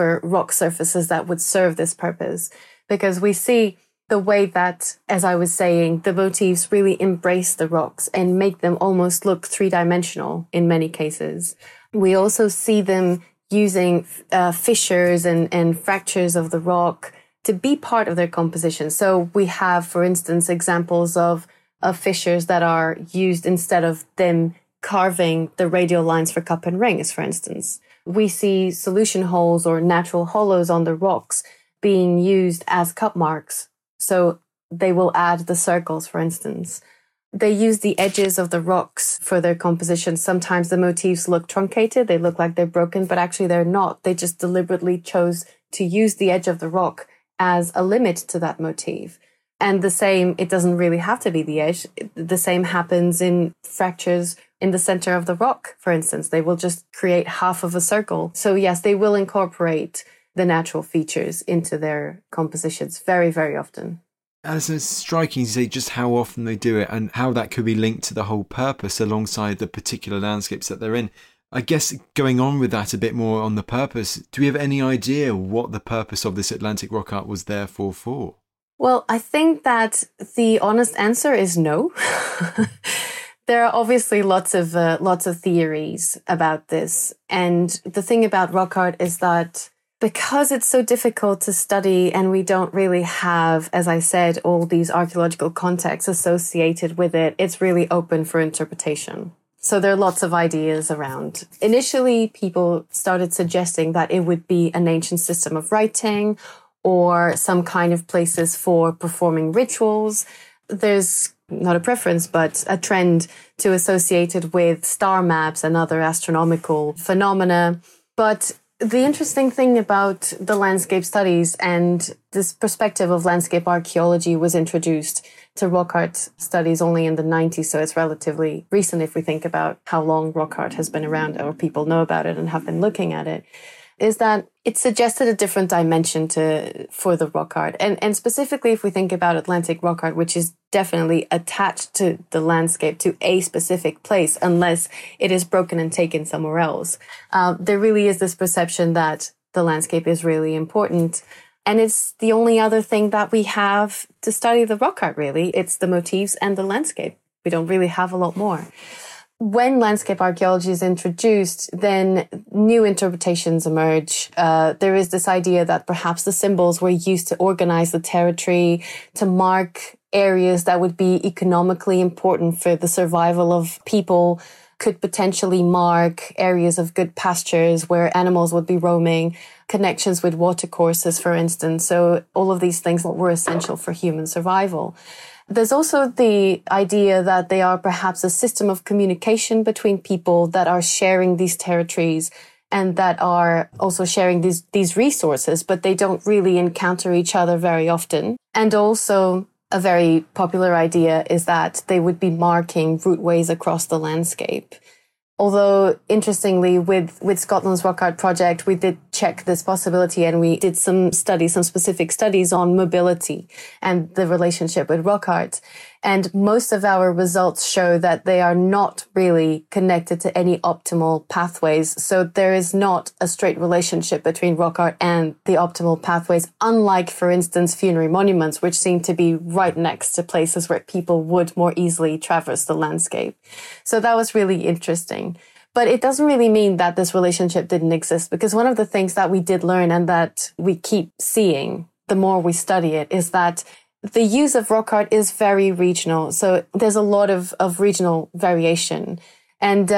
S5: surfaces that would serve this purpose. Because we see the way that, as I was saying, the motifs really embrace the rocks and make them almost look three-dimensional in many cases. We also see them using fissures and fractures of the rock to be part of their composition. So we have, for instance, examples of fissures that are used instead of them carving the radial lines for cup and rings, for instance. We see solution holes or natural hollows on the rocks being used as cup marks. So they will add the circles, for instance. They use the edges of the rocks for their composition. Sometimes the motifs look truncated. They look like they're broken, but actually they're not. They just deliberately chose to use the edge of the rock as a limit to that motif. And the same, it doesn't really have to be the edge. The same happens in fractures in the center of the rock, for instance. They will just create half of a circle. So yes, they will incorporate the natural features into their compositions very, very often.
S4: as it's striking to say just how often they do it and how that could be linked to the whole purpose alongside the particular landscapes that they're in. I guess going on with that a bit more on the purpose, do we have any idea what the purpose of this Atlantic rock art was therefore for?
S5: Well, I think that the honest answer is no. There are obviously lots of theories about this. And the thing about rock art is that because it's so difficult to study and we don't really have, as I said, all these archaeological contexts associated with it, it's really open for interpretation. So there are lots of ideas around. Initially, people started suggesting that it would be an ancient system of writing or some kind of places for performing rituals. There's not a preference, but a trend to associate it with star maps and other astronomical phenomena. But the interesting thing about the landscape studies and this perspective of landscape archaeology was introduced to rock art studies only in the 90s, so it's relatively recent if we think about how long rock art has been around or people know about it and have been looking at it, is that it suggested a different dimension for the rock art. And specifically if we think about Atlantic rock art, which is definitely attached to the landscape, to a specific place, unless it is broken and taken somewhere else, there really is this perception that the landscape is really important. And it's the only other thing that we have to study the rock art, really. It's the motifs and the landscape. We don't really have a lot more. When landscape archaeology is introduced, then new interpretations emerge. There is this idea that perhaps the symbols were used to organize the territory, to mark areas that would be economically important for the survival of people, could potentially mark areas of good pastures where animals would be roaming, connections with watercourses, for instance. So all of these things that were essential for human survival. There's also the idea that they are perhaps a system of communication between people that are sharing these territories and that are also sharing these resources, but they don't really encounter each other very often. And also a very popular idea is that they would be marking routeways across the landscape. Although, interestingly, with Scotland's Rock Art Project, we did check this possibility and we did some specific studies on mobility and the relationship with rock art. And most of our results show that they are not really connected to any optimal pathways. So there is not a straight relationship between rock art and the optimal pathways, unlike, for instance, funerary monuments, which seem to be right next to places where people would more easily traverse the landscape. So that was really interesting. But it doesn't really mean that this relationship didn't exist, because one of the things that we did learn and that we keep seeing the more we study it is that the use of rock art is very regional. So there's a lot of regional variation. And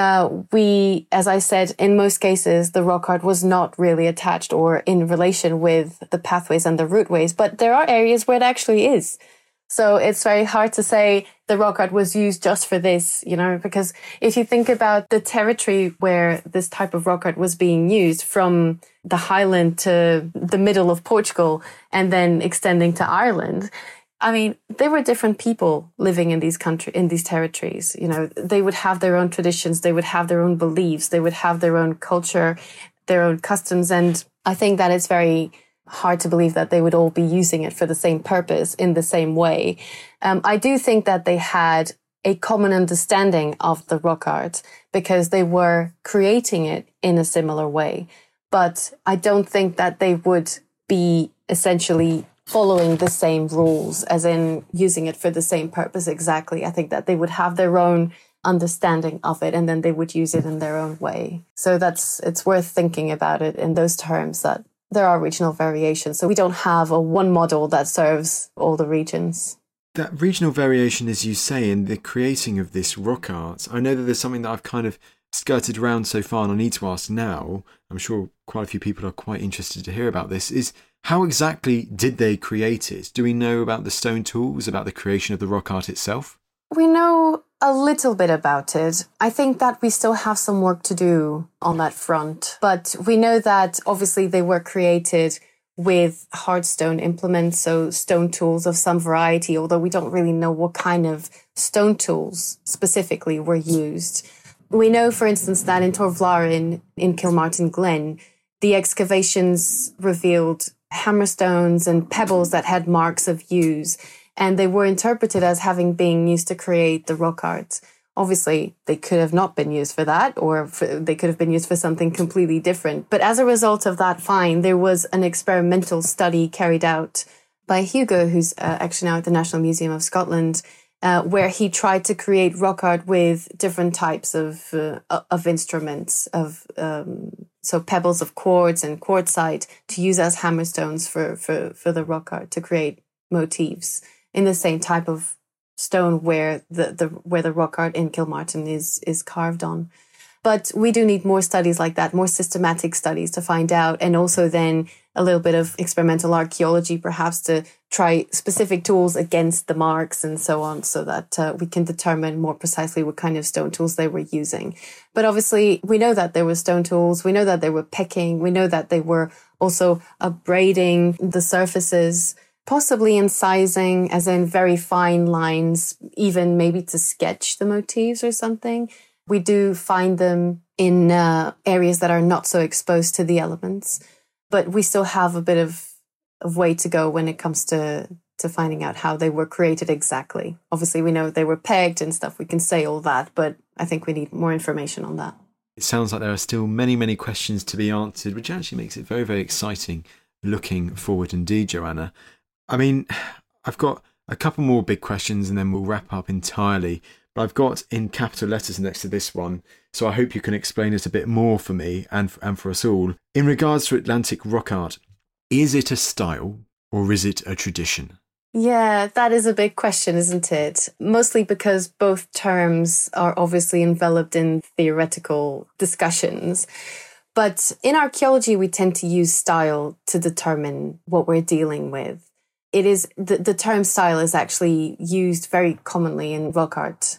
S5: we, as I said, in most cases, the rock art was not really attached or in relation with the pathways and the routeways. But there are areas where it actually is. So it's very hard to say the rock art was used just for this, because if you think about the territory where this type of rock art was being used, from the Highland to the middle of Portugal and then extending to Ireland, I mean, there were different people living in these territories. They would have their own traditions, they would have their own beliefs, they would have their own culture, their own customs. And I think that it's very hard to believe that they would all be using it for the same purpose in the same way. I do think that they had a common understanding of the rock art because they were creating it in a similar way. But I don't think that they would be essentially following the same rules, as in using it for the same purpose exactly. I think that they would have their own understanding of it and then they would use it in their own way. So it's worth thinking about it in those terms, that there are regional variations. So we don't have a one model that serves all the regions.
S4: That regional variation, as you say, in the creating of this rock art, I know that there's something that I've kind of skirted around so far and I need to ask now, I'm sure quite a few people are quite interested to hear about this, is how exactly did they create it? Do we know about the stone tools, about the creation of the rock art itself?
S5: We know a little bit about it. I think that we still have some work to do on that front. But we know that obviously they were created with hard stone implements, so stone tools of some variety, although we don't really know what kind of stone tools specifically were used. We know, for instance, that in Torvlar in Kilmartin Glen, the excavations revealed hammerstones and pebbles that had marks of use. and they were interpreted as having been used to create the rock art. Obviously, they could have not been used for that, or they could have been used for something completely different. But as a result of that find, there was an experimental study carried out by Hugo, who's actually now at the National Museum of Scotland, where he tried to create rock art with different types of instruments, so pebbles of quartz and quartzite to use as hammerstones for the rock art to create motifs in the same type of stone where the rock art in Kilmartin is carved on. But we do need more studies like that, more systematic studies to find out, and also then a little bit of experimental archaeology, perhaps, to try specific tools against the marks and so on, so that we can determine more precisely what kind of stone tools they were using. But obviously, we know that there were stone tools, we know that they were pecking, we know that they were also abrading the surfaces, possibly incising, as in very fine lines, even maybe to sketch the motifs or something. We do find them in areas that are not so exposed to the elements, but we still have a bit of way to go when it comes to finding out how they were created exactly. Obviously, we know they were pegged and stuff. We can say all that, but I think we need more information on that.
S4: It sounds like there are still many, many questions to be answered, which actually makes it very, very exciting looking forward indeed, Joanna. I mean, I've got a couple more big questions and then we'll wrap up entirely. But I've got in capital letters next to this one, so I hope you can explain it a bit more for me and for us all. In regards to Atlantic rock art, is it a style or is it a tradition?
S5: Yeah, that is a big question, isn't it? Mostly because both terms are obviously enveloped in theoretical discussions. But in archaeology, we tend to use style to determine what we're dealing with. It is the term style is actually used very commonly in rock art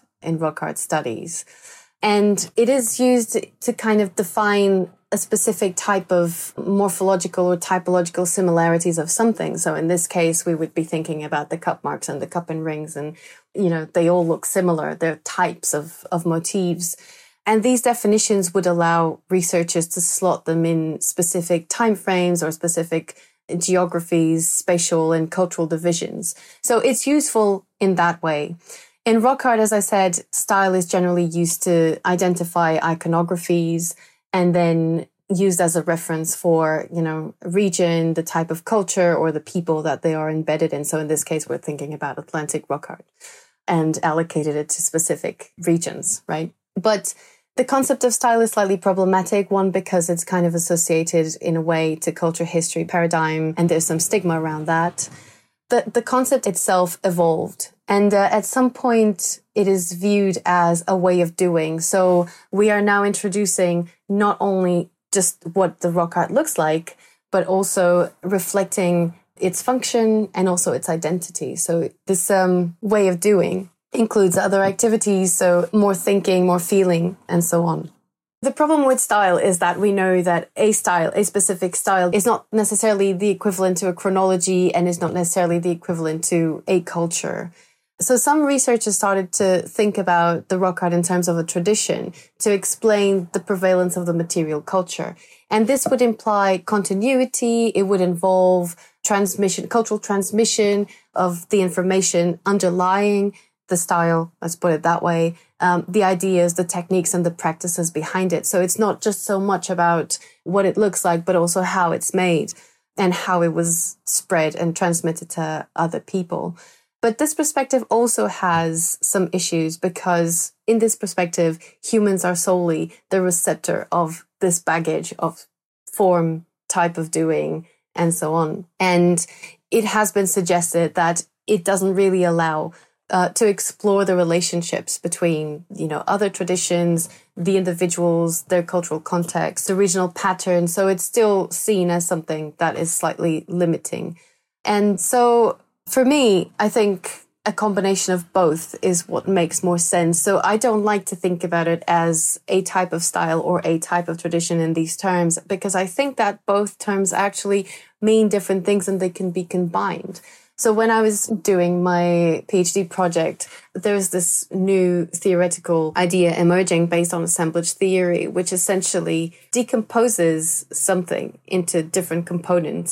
S5: studies. And it is used to kind of define a specific type of morphological or typological similarities of something. So in this case, we would be thinking about the cup marks and the cup and rings, and, you know, they all look similar. They're types of motifs. And these definitions would allow researchers to slot them in specific timeframes or specific geographies, spatial and cultural divisions. So it's useful in that way. In rock art, as I said, style is generally used to identify iconographies and then used as a reference for, you know, region, the type of culture or the people that they are embedded in. So in this case, we're thinking about Atlantic rock art and allocated it to specific regions, right? But the concept of style is slightly problematic, one, because it's kind of associated in a way to culture history paradigm, and there's some stigma around that. The concept itself evolved, and at some point it is viewed as a way of doing. So we are now introducing not only just what the rock art looks like, but also reflecting its function and also its identity. So this way of doing includes other activities, so more thinking, more feeling, and so on. The problem with style is that we know that a specific style, is not necessarily the equivalent to a chronology and is not necessarily the equivalent to a culture. So some researchers started to think about the rock art in terms of a tradition to explain the prevalence of the material culture. And this would imply continuity. It would involve transmission, cultural transmission of the information underlying the style, let's put it that way, the ideas, the techniques, and the practices behind it. So it's not just so much about what it looks like, but also how it's made and how it was spread and transmitted to other people. But this perspective also has some issues because in this perspective, humans are solely the receptor of this baggage of form, type of doing, and so on. And it has been suggested that it doesn't really allow to explore the relationships between, you know, other traditions, the individuals, their cultural context, the regional patterns. So it's still seen as something that is slightly limiting. And so for me, I think a combination of both is what makes more sense. So I don't like to think about it as a type of style or a type of tradition in these terms, because I think that both terms actually mean different things and they can be combined. So when I was doing my PhD project, there was this new theoretical idea emerging based on assemblage theory, which essentially decomposes something into different components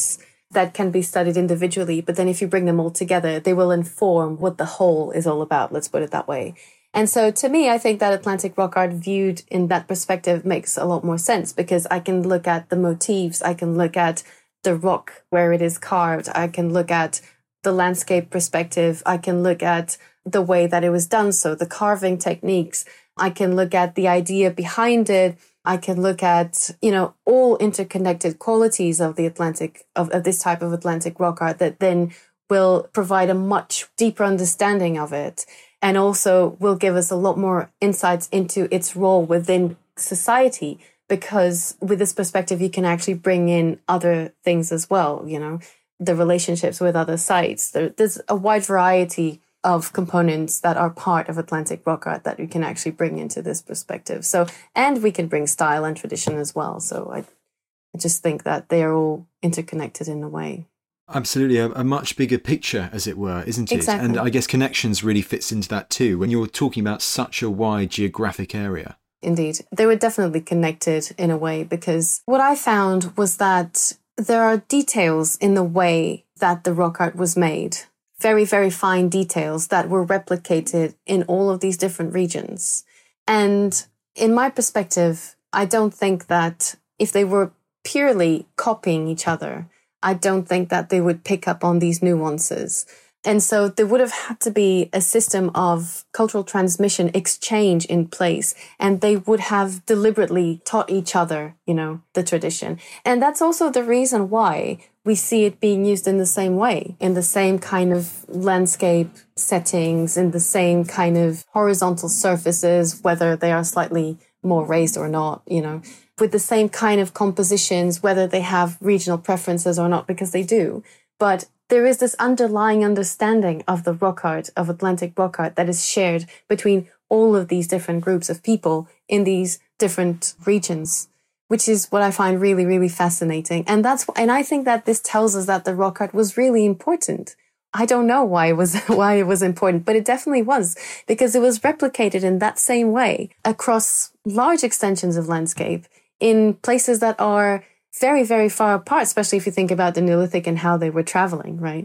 S5: that can be studied individually. But then if you bring them all together, they will inform what the whole is all about. Let's put it that way. And so to me, I think that Atlantic rock art viewed in that perspective makes a lot more sense, because I can look at the motifs, I can look at the rock where it is carved, I can look at the landscape perspective, I can look at the way that it was done, so the carving techniques, I can look at the idea behind it, I can look at, all interconnected qualities of the Atlantic, of this type of Atlantic rock art that then will provide a much deeper understanding of it, and also will give us a lot more insights into its role within society, because with this perspective, you can actually bring in other things as well, the relationships with other sites. There's a wide variety of components that are part of Atlantic rock art that we can actually bring into this perspective. So, and we can bring style and tradition as well. So I just think that they are all interconnected in a way.
S4: Absolutely, a much bigger picture, as it were, isn't it?
S5: Exactly.
S4: And I guess Connections really fits into that too, when you're talking about such a wide geographic area.
S5: Indeed. They were definitely connected in a way, because what I found was that there are details in the way that the rock art was made, very, very fine details that were replicated in all of these different regions. And in my perspective, I don't think that if they were purely copying each other, I don't think that they would pick up on these nuances. And so there would have had to be a system of cultural transmission, exchange in place, and they would have deliberately taught each other, the tradition. And that's also the reason why we see it being used in the same way, in the same kind of landscape settings, in the same kind of horizontal surfaces, whether they are slightly more raised or not, with the same kind of compositions, whether they have regional preferences or not, because they do. But there is this underlying understanding of the rock art, of Atlantic rock art, that is shared between all of these different groups of people in these different regions, which is what I find really, really fascinating. And I think that this tells us that the rock art was really important. I don't know why it was important, but it definitely was, because it was replicated in that same way across large extensions of landscape in places that are very, very far apart, especially if you think about the Neolithic and how they were traveling, right?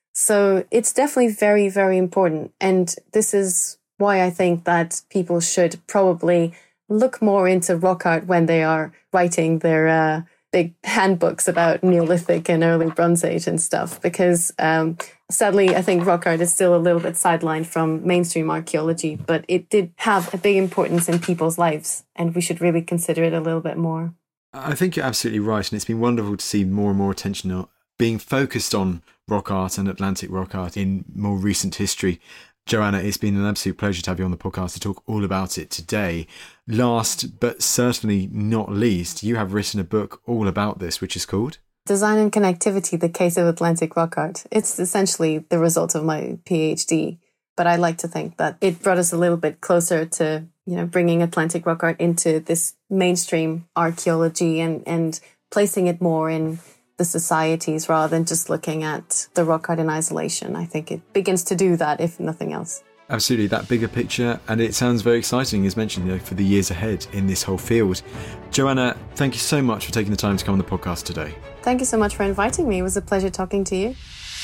S5: So it's definitely very, very important. And this is why I think that people should probably look more into rock art when they are writing their big handbooks about Neolithic and early Bronze Age and stuff, because sadly, I think rock art is still a little bit sidelined from mainstream archaeology, but it did have a big importance in people's lives, and we should really consider it a little bit more.
S4: I think you're absolutely right, and it's been wonderful to see more and more attention being focused on rock art and Atlantic rock art in more recent history. Joanna, it's been an absolute pleasure to have you on the podcast to talk all about it today. Last, but certainly not least, you have written a book all about this, which is called
S5: Design and Connectivity, the Case of Atlantic Rock Art. It's essentially the result of my PhD, but I like to think that it brought us a little bit closer to, bringing Atlantic rock art into this mainstream archaeology and placing it more in the societies rather than just looking at the rock art in isolation. I think it begins to do that, if nothing else.
S4: Absolutely, that bigger picture, and it sounds very exciting, as mentioned, for the years ahead in this whole field. Joanna, thank you so much for taking the time to come on the podcast today.
S5: Thank you so much for inviting me. It was a pleasure talking to you.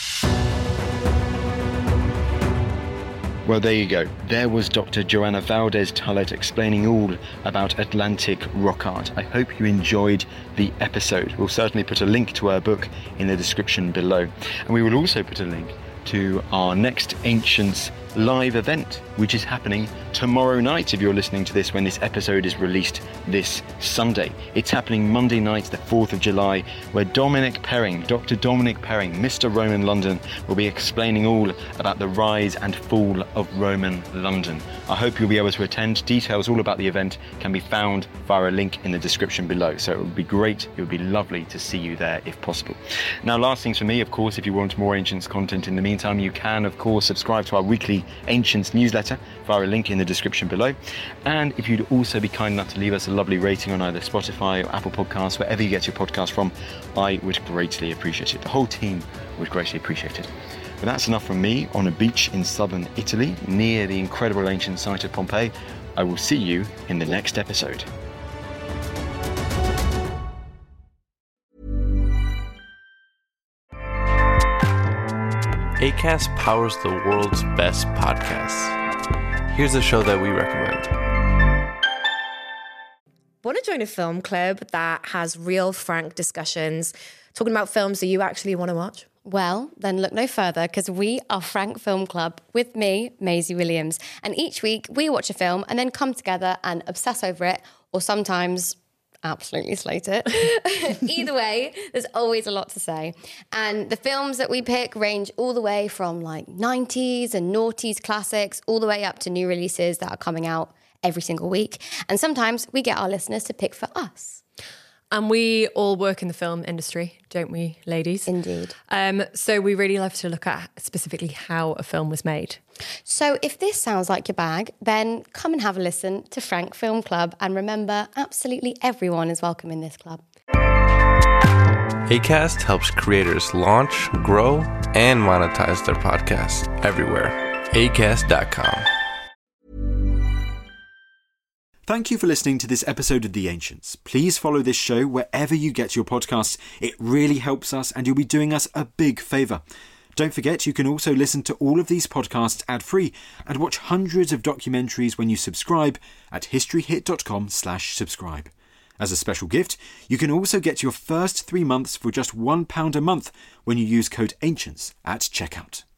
S3: Well, there you go. There was Dr. Joanna Valdez-Tullett explaining all about Atlantic rock art. I hope you enjoyed the episode. We'll certainly put a link to her book in the description below. And we will also put a link to our next Ancients live event, which is happening tomorrow night if you're listening to this when this episode is released this Sunday. It's happening Monday night, the 4th of July, where Dominic Perring, Dr. Dominic Perring, Mr. Roman London, will be explaining all about the rise and fall of Roman London. I hope you'll be able to attend. Details all about the event can be found via a link in the description below. So it would be great, it would be lovely to see you there if possible. Now, last things for me, of course, if you want more Ancients content in the meantime, you can, of course, subscribe to our weekly Ancients newsletter via a link in the description below. And if you'd also be kind enough to leave us a lovely rating on either Spotify or Apple Podcasts, wherever you get your podcast from, I would greatly appreciate it. The whole team would greatly appreciate it. But that's enough from me on a beach in southern Italy, near the incredible ancient site of Pompeii. I will see you in the next episode.
S1: Acast powers the world's best podcasts. Here's a show that we recommend.
S9: Want to join a film club that has real, frank discussions, talking about films that you actually want to watch?
S10: Well, then look no further, because we are Frank Film Club with me, Maisie Williams. And each week we watch a film and then come together and obsess over it, or sometimes absolutely slate it. Either way, there's always a lot to say. And the films that we pick range all the way from like 90s and noughties classics, all the way up to new releases that are coming out every single week. And sometimes we get our listeners to pick for us.
S9: And we all work in the film industry, don't we, ladies?
S10: Indeed.
S9: So we really love to look at specifically how a film was made.
S10: So if this sounds like your bag, then come and have a listen to Frank Film Club. And remember, absolutely everyone is welcome in this club.
S1: Acast helps creators launch, grow, and monetize their podcasts everywhere. Acast.com.
S4: Thank you for listening to this episode of The Ancients. Please follow this show wherever you get your podcasts. It really helps us and you'll be doing us a big favour. Don't forget, you can also listen to all of these podcasts ad-free and watch hundreds of documentaries when you subscribe at historyhit.com/subscribe. As a special gift, you can also get your first 3 months for just £1 a month when you use code ANCIENTS at checkout.